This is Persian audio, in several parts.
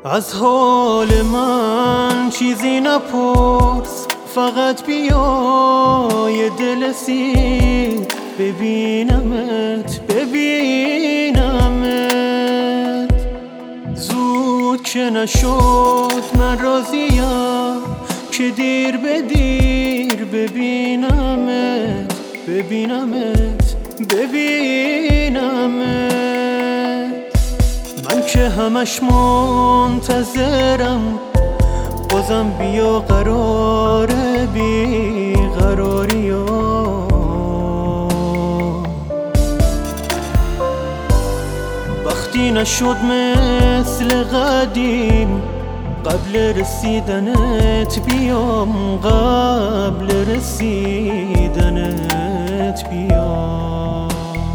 از حال من چیزی نپرس، فقط بیا یه دل سیر ببینمت زود که نشد من راضیم که دیر به دیر ببینمت من که همش منتظرم، بازم بیا قرار بیقراری ها. وقتی نشد مثل قدیم، قبل رسیدنت بیام، قبل رسیدنت بیام.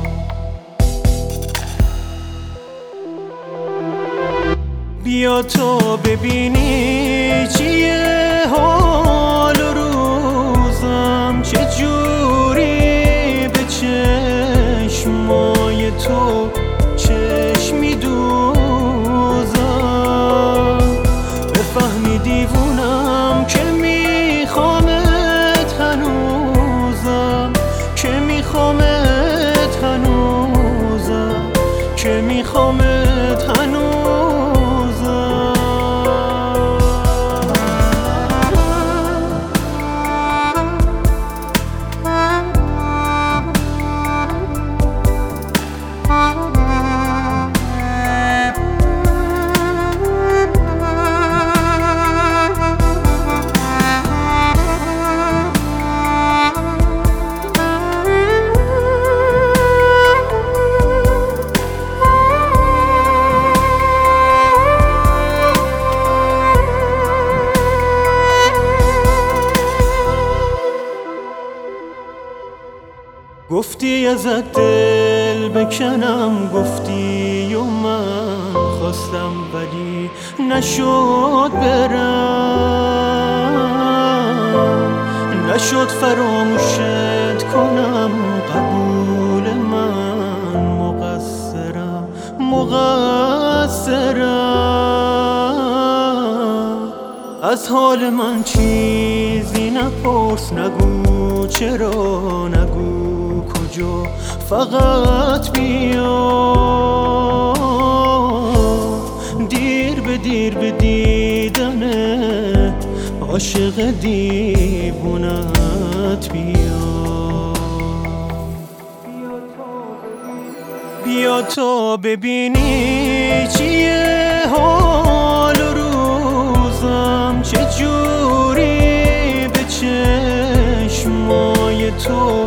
بیا تا ببینی چیه حال و روزم، چجوری به چشمای تو چشمی دوزم. بفهمی دیوونم که میخوامت هنوزم، که میخوامت هنوزم، که میخوامت هنوزم. گفتی ازت دل بکنم، گفتی و من خواستم ولی نشد برم، نشد فراموشت کنم. قبول من مقصرم. از حال من چیزی نپرس، نگو چرا، نگو کجا، فقط بیا. دیر به دیدنت، عاشق دیوونت بیا تا ببینی چیه حال و روزم، چجوری به چشمای تو